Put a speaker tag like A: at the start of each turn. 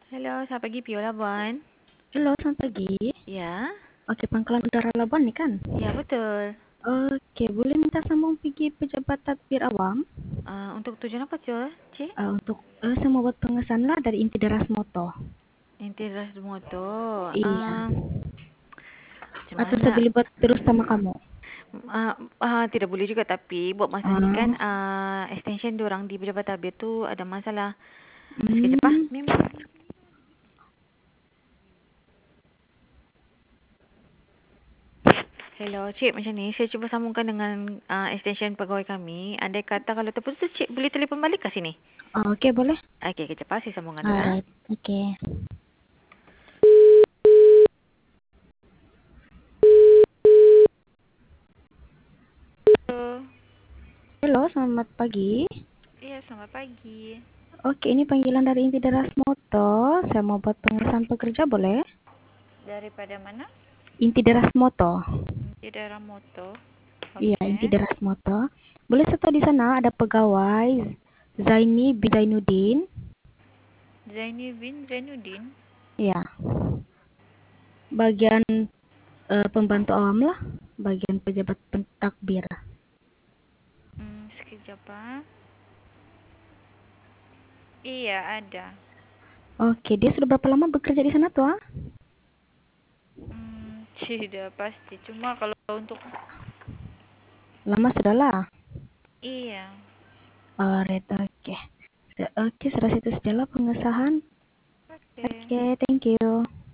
A: Halo, selamat pagi Piola, Buan.
B: Halo, selamat pagi.
A: Ya,
B: Oke, Pangkalan Udara Labuan nih kan?
A: ya betul.
B: Oke, boleh minta sambung pergi pejabat tadbir awam?
A: Untuk tujuan apa, Cik?
B: Saya mau buat pengesahan lah dari inti deras moto.
A: Intiras moto.
B: Iya.
A: Macam
B: Atau saya
A: mana?
B: boleh buat terus sama kamu?
A: Tidak boleh juga, tapi buat masa ni kan
B: Ah,
A: extension diorang di pejabat tabir tu ada masalah. Sekejap
B: hmm,
A: Memang. Hello, Cik, macam ni. Saya cuba sambungkan dengan extension pegawai kami. Andai kata kalau terputus, Cik boleh telefon balik ke sini.
B: oke, boleh.
A: Okey, kejap saya sambungkan dulu.
B: Alright, oke.
A: Halo.
B: Halo, selamat pagi.
A: Iya, selamat pagi.
B: Oke, ini panggilan dari inti deras moto. Saya mau buat pengesahan pekerja, boleh?
A: Daripada mana?
B: Inti deras moto.
A: Di daerah moto.
B: Iya, inti
A: Okey.
B: deras moto. Boleh serta di sana ada pegawai Zaini bin Zainuddin.
A: Zaini bin Zainuddin.
B: Ya, bagian pembantu awam lah, bagian pejabat pentakbir.
A: Sekejap Iya, ada.
B: Oke, dia sudah berapa lama bekerja di sana tuh?
A: Tidak pasti. Cuma kalau untuk
B: Lama sudah lah.
A: iya.
B: Alright, oke. Oke, sudah situ sajalah pengesahan.
A: Oke.
B: Oke, thank you.